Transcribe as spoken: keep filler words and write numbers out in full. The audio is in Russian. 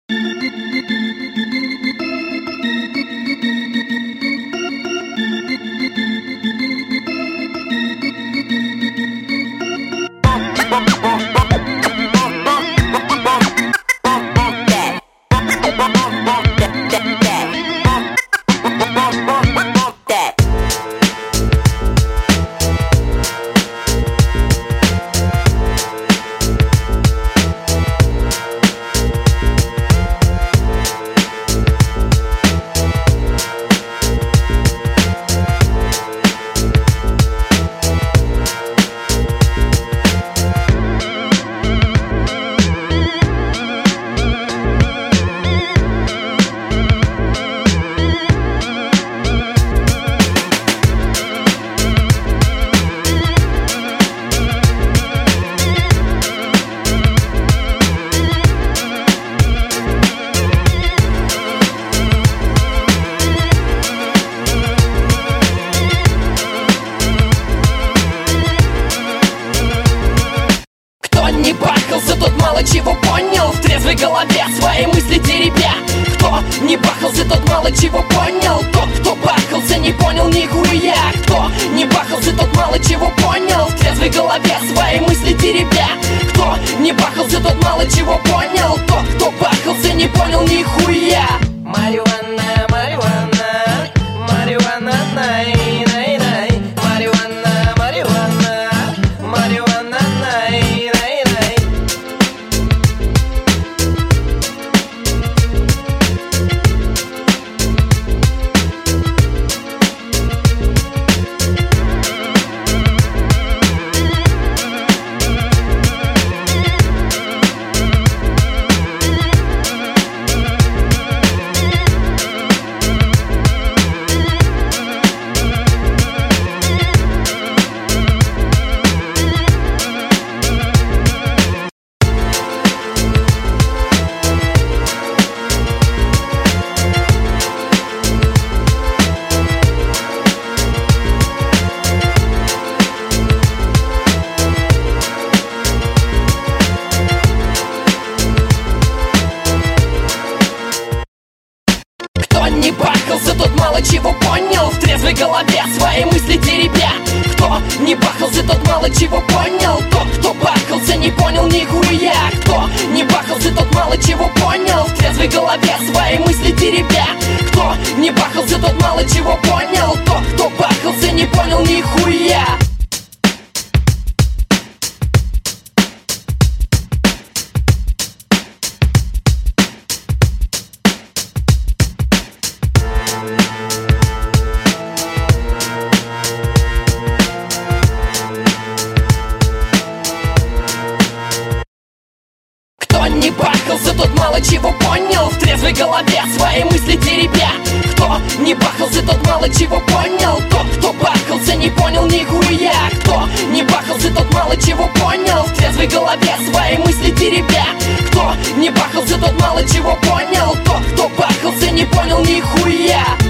Чего понял в трезвой голове свои мысли теребя. Кто не бахался, тот мало чего понял. Тот, кто бахался, не понял нихуя. Кто не бахался, тот мало чего понял в трезвой голове свои мысли теребя. Кто не бахался, тот мало чего понял. Тот, кто бахался, не понял нихуя. Марихуана, марихуана, марихуана, най, най, най. Марихуана, марихуана, марихуана, най, най, най. Не бахался, тот мало чего понял в трезвой голове свои мысли теребя. Кто не бахался, тот мало чего понял. Тот, кто бахался, не понял нихуя. Кто не бахался, тот мало чего понял в трезвой голове свои мысли теребя. Кто не бахался, тот мало чего понял. Тот, кто бахался, не понял нихуя. Не бахался, тот мало чего понял в трезвой голове свои мысли теребя. Кто не бахался, тот мало чего понял. Тот, кто бахался, не понял нихуя. Кто не бахался, тот мало чего понял в трезвой голове свои мысли теребя. Кто не бахался, тот мало чего понял. Тот, кто бахался, не понял нихуя.